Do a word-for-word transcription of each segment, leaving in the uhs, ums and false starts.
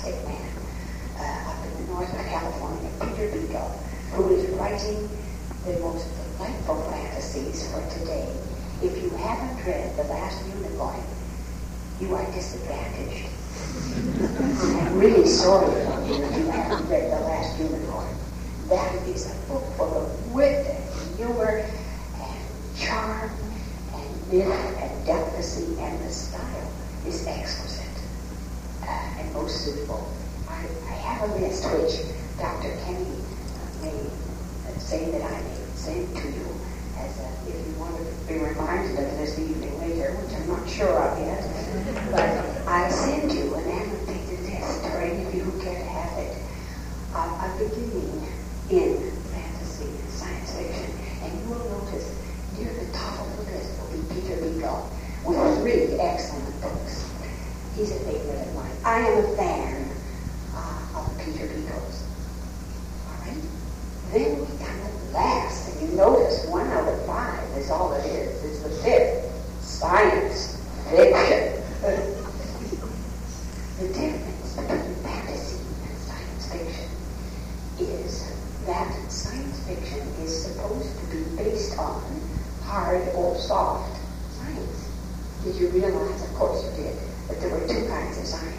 fantastic man uh, up in the north of California, Peter Beagle, who is writing the most delightful fantasies for today. If you haven't read The Last Unicorn, you are disadvantaged. I'm really sorry for you if you haven't read The Last Unicorn. That is a book full of wit and humor and charm and myth and delicacy, and the style is exquisite uh, and most suitable. I, I have a list which Doctor Kenny uh, may uh, say that I may send to you as a, if you want to be reminded of this evening later, which I'm not sure of yet. But I send you an annotated list for any of you who care to have it, uh, a beginning in fantasy and science fiction, and you will notice near the top of the list will be Peter Beagle with three excellent books. He's a favorite of mine. I am a fan uh, of Peter Beagle's. All right? Then we come at last, and you notice one out of five is all it is. It's the fifth, science fiction. The difference between fantasy and science fiction is that science fiction is supposed to be based on hard or soft science. Did you realize? Of course you did. That there were two kinds of science.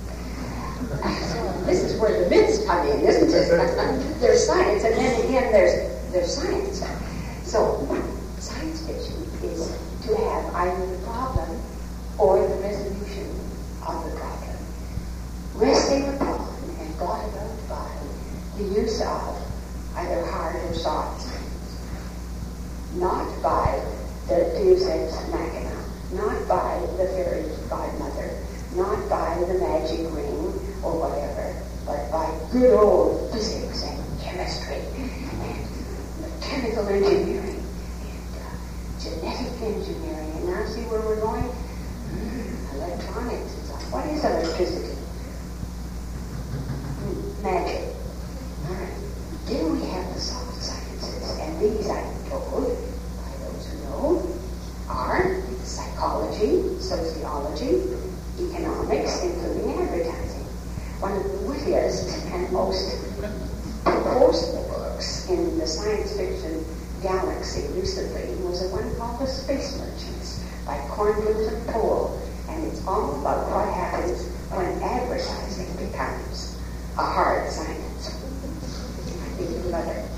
So this is where the myths come in, isn't it? There's science, and then again there's there's science. So science fiction is to have either the problem or the resolution of the problem, resting upon and brought about by the use of either hard or soft science, not by the Deus Ex Machina, not by the fairy godmother, not by the magic ring or whatever, but by good old physics and chemistry and mechanical engineering and uh, genetic engineering. And now see where we're going? Mm, electronics and stuff. What is electricity? Mm, magic. All right. Then we have the soft sciences, and these, I'm told, by those who know, are psychology, sociology, economics, including advertising. One of the wittiest and most forceful books in the science fiction galaxy recently was a one called The Space Merchants by Kornbluth and Pohl, and it's all about what happens when advertising becomes a hard science. I think you love it.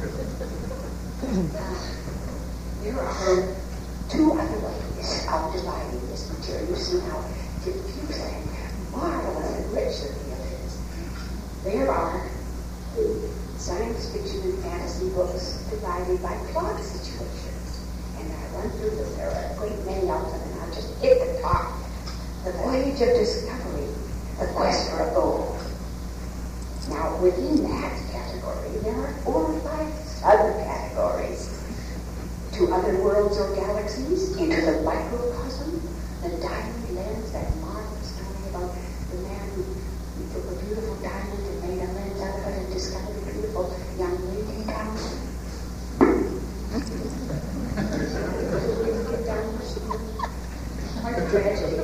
Uh, there are two other ways of dividing this material. You see how diffusing and marvelous and rich the field is. There are science fiction and fantasy books divided by plot situations. And I run through them. There are a great many of them, and I'll just hit the top. The Voyage of Discovery, The Quest for a Goal. Now, within that category, there are four or five sub-categories. To other worlds or galaxies, into the microcosm, the diamond lens, that marvelous story about the man who, who took a beautiful diamond and made a lens out of it and discovered a beautiful young lady down Quite a tragedy.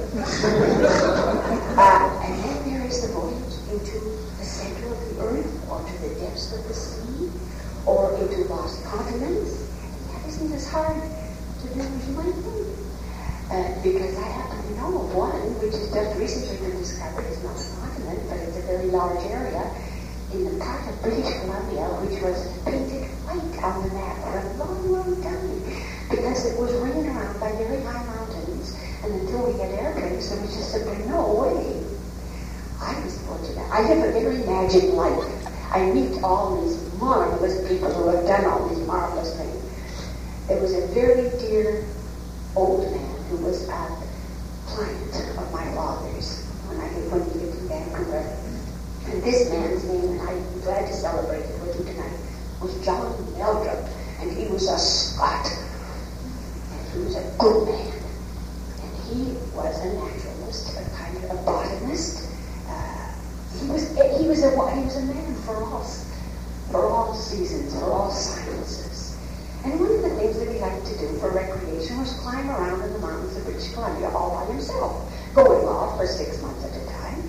uh, and then there is the voyage into the center of the earth, or to the depths of the sea, or into lost continents. Isn't as hard to do as you might think. Uh, because I happen to know of one which has just recently been discovered. It's not a continent, but it's a very large area in the part of British Columbia which was painted white on the map for a long, long time because it was ringed around by very high mountains, and until we get airplanes, there was just simply no way. I was fortunate. I live a very magic life. I meet all these marvelous people who have done all these marvelous things. There was a very dear old man who was a client of my father's when I when he lived in Vancouver. And this man's name, and I'm glad to celebrate it with you tonight, was John Meldrum. And he was a Scot. And he was a good man. And he was a naturalist, a kind of a botanist. Uh, he was he was a he was a man for all for all seasons, for all sciences. And one of the things that he liked to do for recreation was climb around in the mountains of British Columbia all by himself, going off for six months at a time.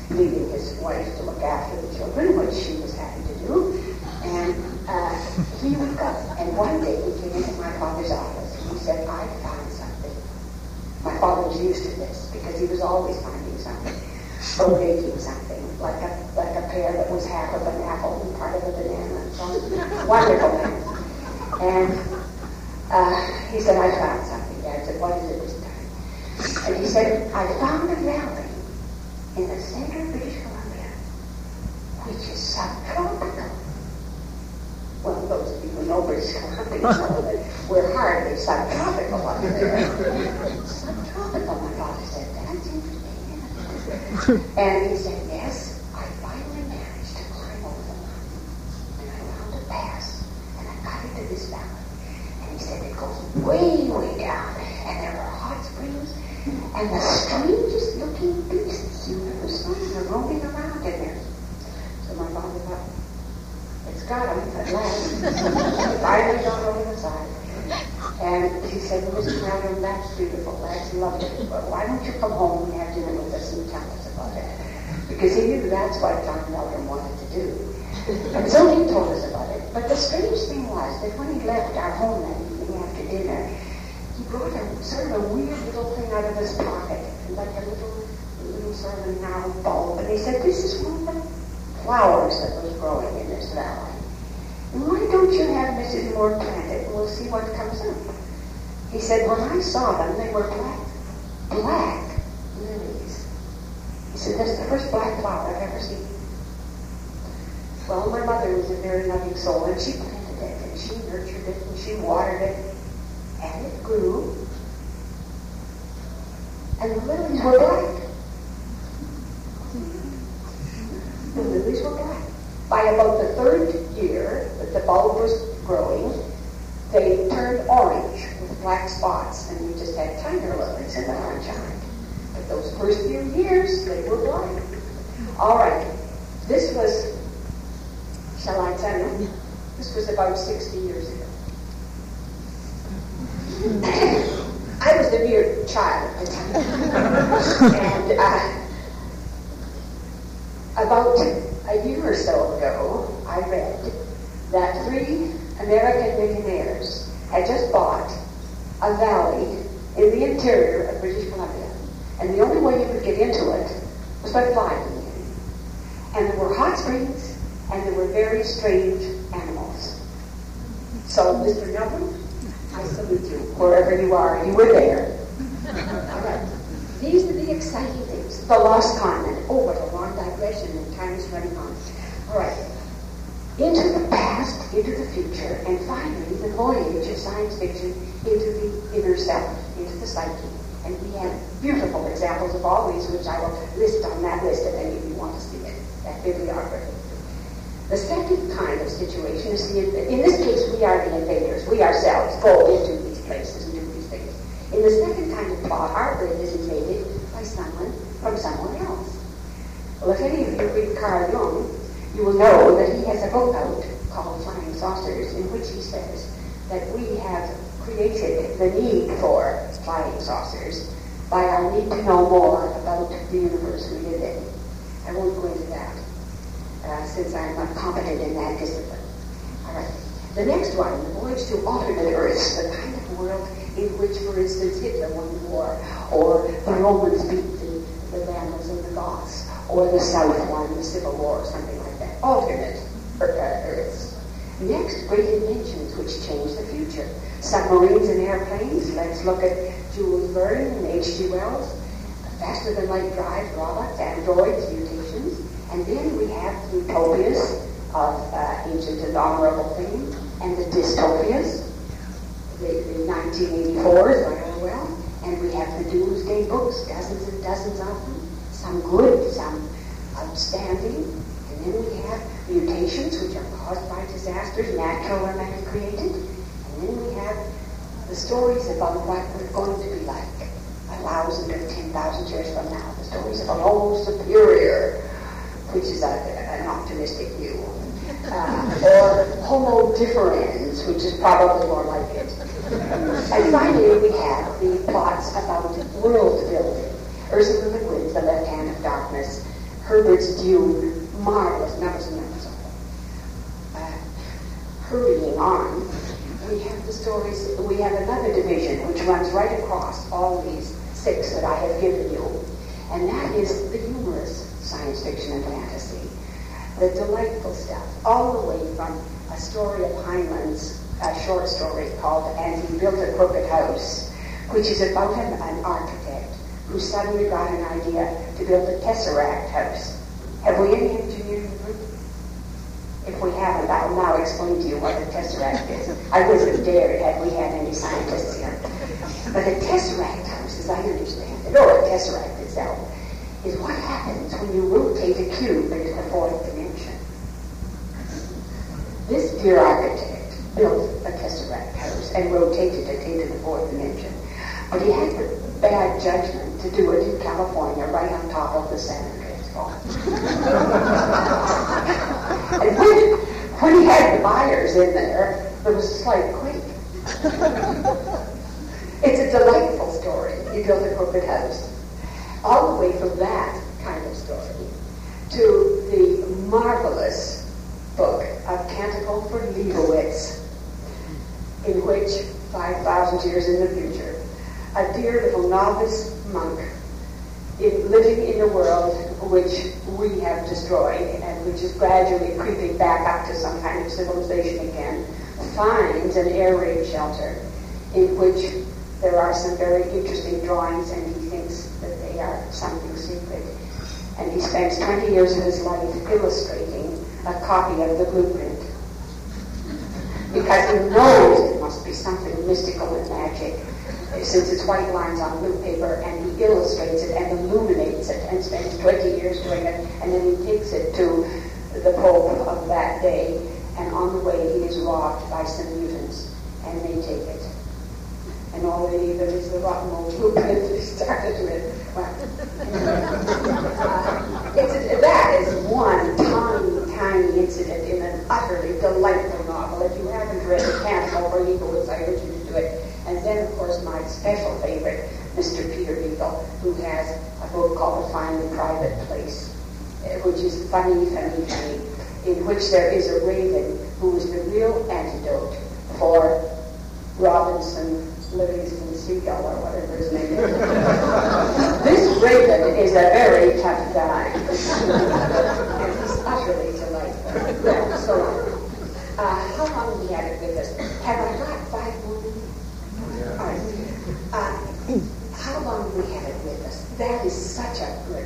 leaving his wife to look after the children, which she was happy to do. And uh, he would go. And one day he came into my father's office and he said, I found something. My father was used to this because he was always finding something, or making something, like a like a pear that was half of an apple and part of a banana and so on. Wonderful man. And uh, he said, I found something. Dad said, what is it this time? And he said, I found a valley in the center of British Columbia, which is subtropical. Well, those of you who know British Columbia know that we're hardly subtropical under there. Subtropical, my father said, that's interesting. And he said, yes, I finally managed to climb over the mountain. And I found a pass, and I got into this valley. And he said, it goes way, way down, and there are hot springs, and the strangest looking beasts you've ever seen are roaming around in there. So my father thought, it's got him at last. He finally got over the side. And he said, well, Mister Malcolm, that's beautiful, that's lovely, but why don't you come home and have dinner with us and tell us about it? Because he knew that's what John Meldrum wanted to do. And so he told us about it. But the strange thing was that when he left our home that evening after dinner, he brought a sort of a weird little thing out of his pocket, like a little, little sort of a narrow bulb. And he said, this is one of the flowers that was growing in this valley. And why don't you have Missus Moore plant it and we'll see what comes up? He said, when I saw them, they were black, black lilies. He said, that's the first black flower I've ever seen. Well, my mother was a very loving soul, and she planted it, and she nurtured it, and she watered it, and it grew. And the lilies were black. The lilies were black. By about the third year that the bulb was growing, they turned orange with black spots, and we just had tinier lilies in the sunshine. But those first few years, they were black. All right, this was, shall I tell you? This was about sixty years ago. I was a mere child at the time. And uh, about a year or so ago, I read that three American millionaires had just bought a valley in the interior of British Columbia. And the only way you could get into it was by flying in. And there were hot springs, and there were very strange animals. So, Mister Melvin, I salute you, wherever you are. You were there. All right. These are the exciting things. The Lost Continent. Oh, what a long digression, and time is running on. All right. Into the past, into the future, and finally, the voyage of science fiction into the inner self, into the psyche. And we have beautiful examples of all these, which I will list on that list if any of you want to see it, that bibliography. The second kind of situation is, the, in this case, we are the invaders. We ourselves go into these places and do these things. In the second kind of plot, our brain is invaded by someone from someone else. Well, if any of you read Carl Jung, you will know that he has a book out called Flying Saucers, in which he says that we have created the need for flying saucers by our need to know more about the universe we live in. I won't go into that, uh, since I'm not competent in that discipline. All right. The next one, the voyage to alternate Earths, the kind of world in which, for instance, Hitler won the war, or the Romans beat the, the Vandals and the Goths, or the South won the Civil War, or something like that. Alternate Earths. Next, great inventions which change the future. Submarines and airplanes. Let's look at Jules Verne and H G Wells. Faster-than-light drive, robots, androids, mutations. And then we have the utopias of uh, ancient and honorable fame, and the dystopias, the, the nineteen eighty-fours by Orwell, and we have the doomsday books, dozens and dozens of them, some good, some outstanding, and then we have mutations which are caused by disasters, natural or man-created, and then we have the stories about what we're going to be like a thousand or ten thousand years from now, the stories of a Homo superior, which is a, an optimistic view, uh, or Homo differens, which is probably more like it. And finally, we have the plots about world building. Ursula Le Guin's The Left Hand of Darkness, Herbert's Dune, marvelous, numbers and numbers of them. Uh, hurrying on, we have the stories, we have another division which runs right across all these six that I have given you, and that is the humorous science fiction and fantasy, the delightful stuff, all the way from a story of Heinlein's, a short story called And He Built a Crooked House, which is about an, an architect who suddenly got an idea to build a tesseract house. Have we any engineering group? If we haven't, I'll now explain to you what a tesseract is. I wouldn't have dared had we had any scientists here. But a tesseract house, as I understand it, or a tesseract itself, is what happens when you rotate a cube into the fourth dimension. This dear architect built a tesseract house and rotated it into the fourth dimension. But he had the bad judgment to do it in California, right on top of the San Andreas Fault. And when, when he had the buyers in there, there was a slight quake. It's a delightful story. He built a crooked house. All the way from that kind of story to the marvelous book of Canticle for Leibowitz, in which, five thousand years in the future, a dear little novice monk in, living in a world which we have destroyed and which is gradually creeping back up to some kind of civilization again, finds an air raid shelter in which there are some very interesting drawings, and he thinks that they are something secret. And he spends twenty years of his life illustrating a copy of the blueprint, because he knows it must be something mystical and magic, since it's white lines on blue paper, and he illustrates it and illuminates it and spends twenty years doing it, and then he takes it to the Pope of that day, and on the way he is robbed by some mutants, and they take it. And all they leave them is the rotten old blueprint that he started with. Well, uh, it's a, that is one tiny, tiny incident in an utterly delightful novel. If you haven't read The Canticle for Leibowitz, I urge you to do it. And then, of course, my special favorite, Mister Peter Beagle, who has a book called A Finely Private Place, uh, which is funny, funny, funny, in which there is a raven who is the real antidote for Robinson Livingston Seagull, or whatever his name is. This raven is a very tough guy. And he's utterly delightful. Well, so, uh, how long have we had it with us? Have I got five more minutes? All right. Uh, how long have we had it with us? That is such a good...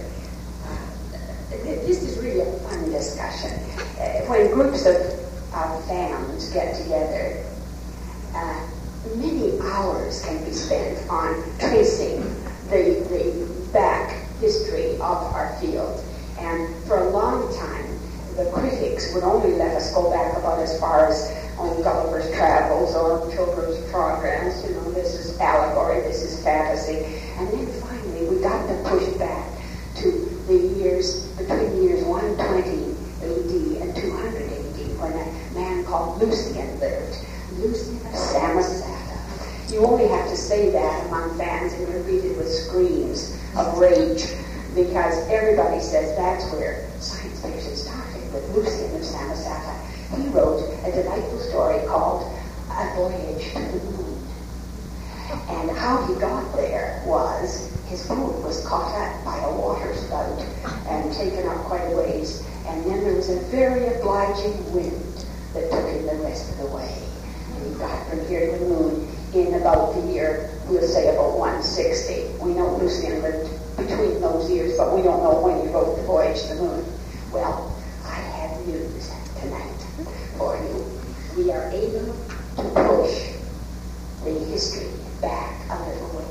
Uh, this is really a fun discussion. Uh, when groups of, of fans get together, uh, many hours can be spent on tracing the, the back history of our field. And for a long time, the critics would only let us go back about as far as on Gulliver's Travels or Children's Programs. You know, this is allegory, this is fantasy. And then finally, we got to push back to the years, between years one twenty A D and two hundred A D, when a man called Lucian lived. Lucian of Samosata. You only have to say that among fans and you're greeted with screams of rage, because everybody says that's where science fiction started, with Lucian of Samosata. He wrote a delightful story called A Voyage to the Moon. And how he got there was his boat was caught up by a water spout and taken up quite a ways, and then there was a very obliging wind that took him the rest of the way. And he got from here to the moon in about the year, we'll say about one sixty. We know Lucian lived between those years, but we don't know when he wrote The Voyage to the Moon. Well, I have news tonight for you. We are able to push the history back a little way.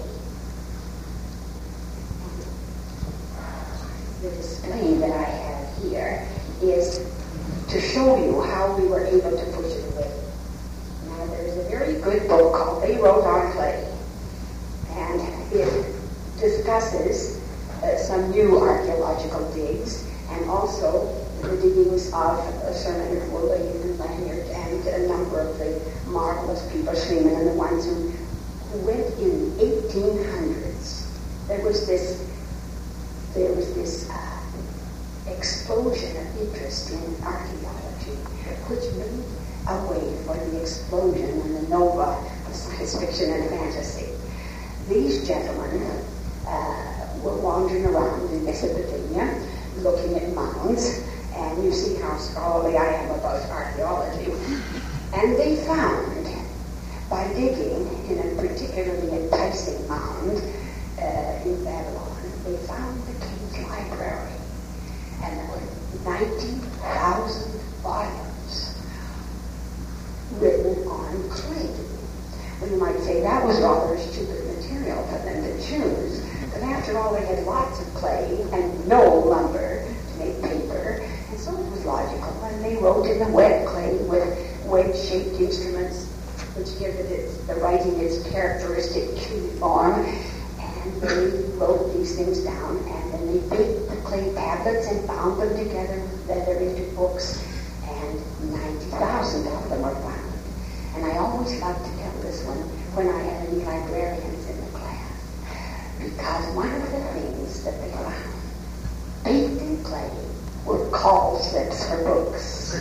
The display that I have here is to show you how we were able to push it away. Now, there's a very good book called They Wrote on Clay, and it discusses uh, some new archaeological digs, and also the diggings of uh, Sir Leonard Woolley and Lanyard and a number of the marvelous people, Schliemann and the ones who, who went in eighteen hundreds. There was this, there was this uh, explosion of interest in archaeology, which made a way for the explosion and the nova of science fiction and fantasy. These gentlemen uh, were wandering around in Mesopotamia, looking at mounds, and you see how scholarly I am about archaeology. And they found, by digging in a particularly enticing mound uh, in Babylon, they found the king's library. And there were ninety thousand volumes written on clay. Well, you might say that was rather stupid material for them to choose. But after all, they had lots of clay and no lumber to make paper. And so it was logical. And they wrote in the wet clay with wedge-shaped instruments which give it its, the writing its characteristic cuneiform. And they wrote these things down, and then they baked the clay tablets and bound them together with leather into books, and ninety thousand of them were found. And I always loved to tell this one when I had any librarians in the class, because one of the things that they found, baked in clay, were call slips for books.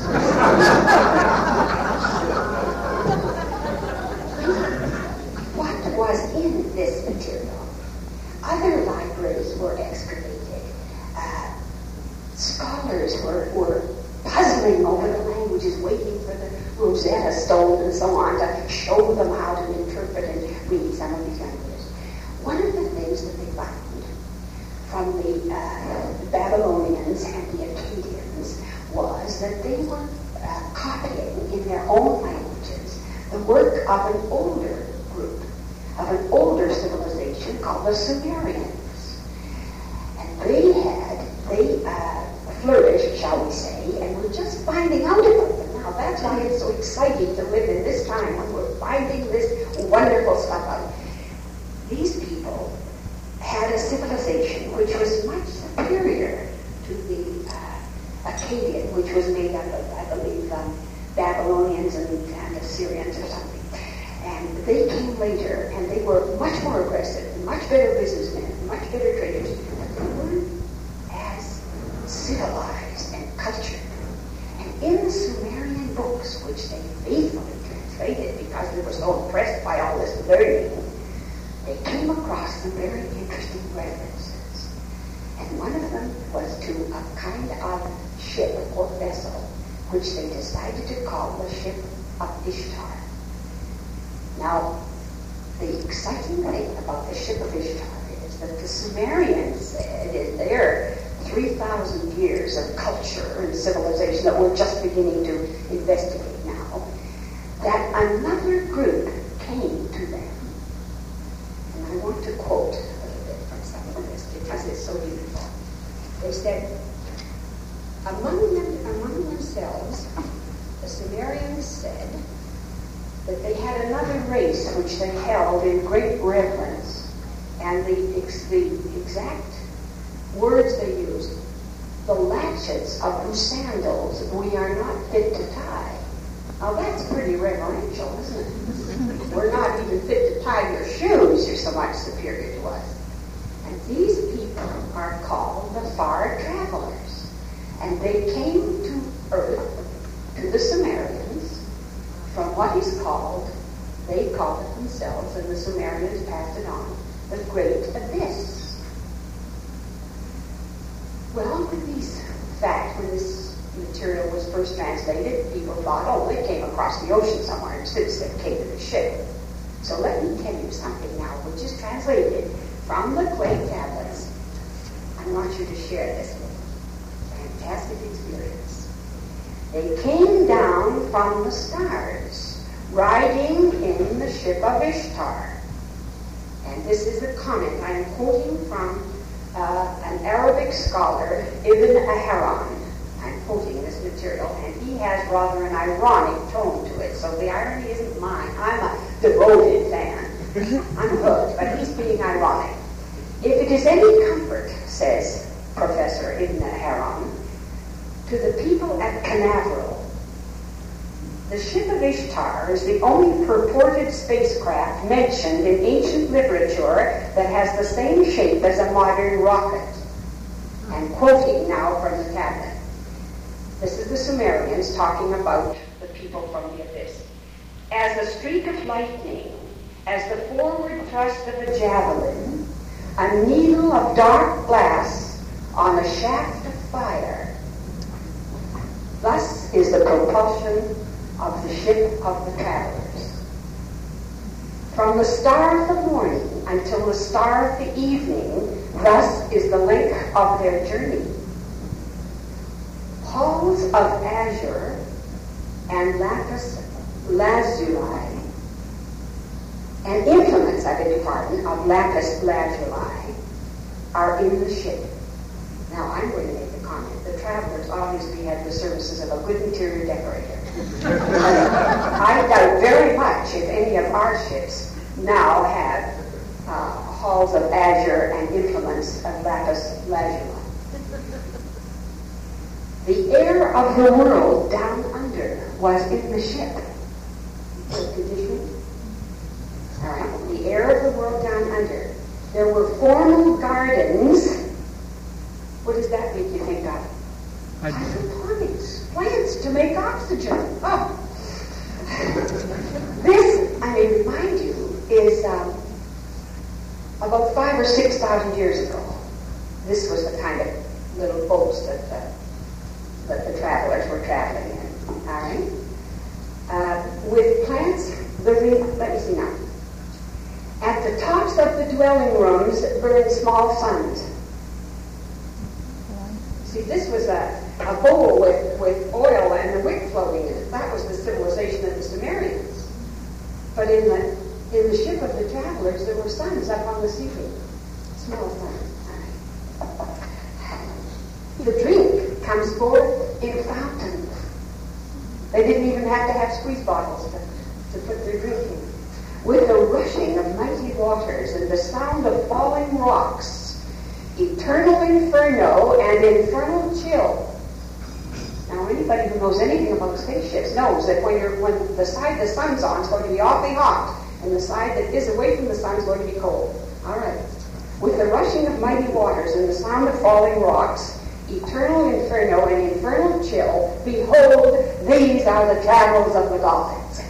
What was in this material? Other libraries were excavated. Uh, scholars were, were puzzling over the languages, waiting for the Rosetta Stone and so on to show them how to interpret and read some of these languages. One of the things that they found from the uh, Babylonians and the Akkadians was that they were uh, copying in their own languages the work of an older group, of an older civilization called the Sumerians. And they had, they uh, flourished, shall we say, and we're just finding out about them now. That's why it's so exciting to live in this time when we're finding this wonderful stuff out. These people had a civilization which was much superior to the uh, Akkadian, which was made up of, I believe, um, Babylonians and, and Assyrians or something. And they came later, and they were much more aggressive, much better businessmen, much better traders, but they weren't as civilized and cultured. And in the Sumerian books, which they faithfully translated because they were so impressed by all this learning, they came across some very interesting references. And one of them was to a kind of ship or vessel, which they decided to call the ship of Ishtar. Now, the exciting thing about the ship of Ishtar is that the Sumerians said in their three thousand years of culture and civilization that we're just beginning to investigate now, that another group came to them. And I want to quote a little bit from some of this because it's so beautiful. They said, among them, among themselves, the Sumerians said that they had another race which they held in great reverence, and the, ex, the exact words they used, the latchets of whose sandals we are not fit to tie. Now that's pretty reverential, isn't it? We're not even fit to tie your shoes, you're so much superior to us. And these people are called the far travelers. And they came to earth, to the Sumerians, from what is called, they called it themselves, and the Sumerians passed it on, the Great Abyss. Well, when these facts, when this material was first translated, people thought, oh, they came across the ocean somewhere, instead they came to the ship. So let me tell you something now, which is translated from the clay tablets. I want you to share this with me. Fantastic experience. They came down from the stars, riding in the ship of Ishtar. And this is a comment. I am quoting from uh, an Arabic scholar, Ibn Ahran. I'm quoting this material, and he has rather an ironic tone to it, so the irony isn't mine. I'm a devoted fan. I'm hooked, but he's being ironic. If it is any comfort, says Professor Ibn Ahran, to the people at Canaveral, the ship of Ishtar is the only purported spacecraft mentioned in ancient literature that has the same shape as a modern rocket. And quoting now from the tablet. This is the Sumerians talking about the people from the abyss. As a streak of lightning, as the forward thrust of a javelin, a needle of dark glass on a shaft of fire, thus is the propulsion of the ship of the travelers. From the star of the morning until the star of the evening, thus is the length of their journey. Halls of azure and lapis lazuli, and implements, I beg your pardon, of lapis lazuli are in the ship. Now, I'm going to make the comment. The travelers obviously had the services of a good interior decorator. I doubt very much if any of our ships now have uh, halls of azure and implements of lapis lazuli. The air of the world down under was in the ship. Good condition? All right. The air of the world down under. There were formal gardens. What does that make you think of? Hydroponics. Plants to make oxygen. Oh. This, I may remind you, is um, about five or six thousand years ago. This was the kind of little boats that the, that the travelers were traveling in. All right? Uh, with plants living, let me see now. At the tops of the dwelling rooms burned small suns. See, this was a, a bowl with, with oil and a wick floating in it. That was the civilization of the Sumerians. But in the in the ship of the travelers, there were suns up on the ceiling. Small suns. The drink comes forth in fountains. They didn't even have to have squeeze bottles to, to put their drink in. With the rushing of mighty waters and the sound of falling rocks, eternal inferno and infernal chill. Now, anybody who knows anything about spaceships knows that when you're when the side the sun's on is going to be awfully hot, and the side that is away from the sun is going to be cold. All right. With the rushing of mighty waters and the sound of falling rocks, eternal inferno and infernal chill, behold, these are the travels of the gods.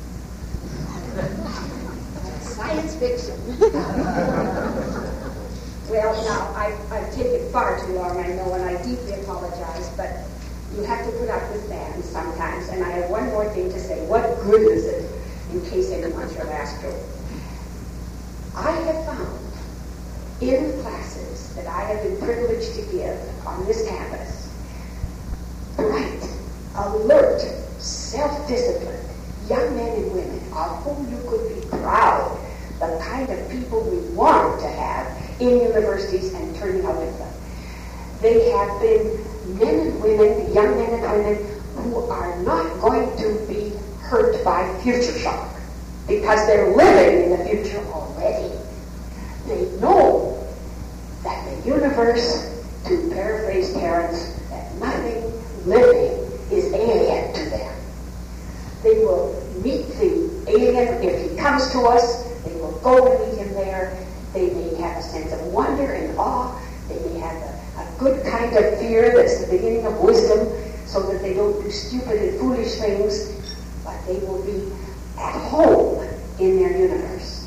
Science fiction. Well, now, I, I've taken far too long, I know, and I deeply apologize, but you have to put up with bands sometimes, and I have one more thing to say. What good is it, in case anyone should ask you? I have found in the classes that I have been privileged to give on this campus, bright, alert, self-disciplined young men and women of whom you could be proud, the kind of people we want to have in universities and turning out of them. They have been men and women, young men and women, who are not going to be hurt by future shock because they're living in the future already. They know that the universe, to paraphrase Terence, that nothing living is alien to them. They will meet the alien if he comes to us. They will go and meet him there. They may have a sense of wonder and awe. They may have a, a good kind of fear that's the beginning of wisdom, so that they don't do stupid and foolish things, but they will be at home in their universe.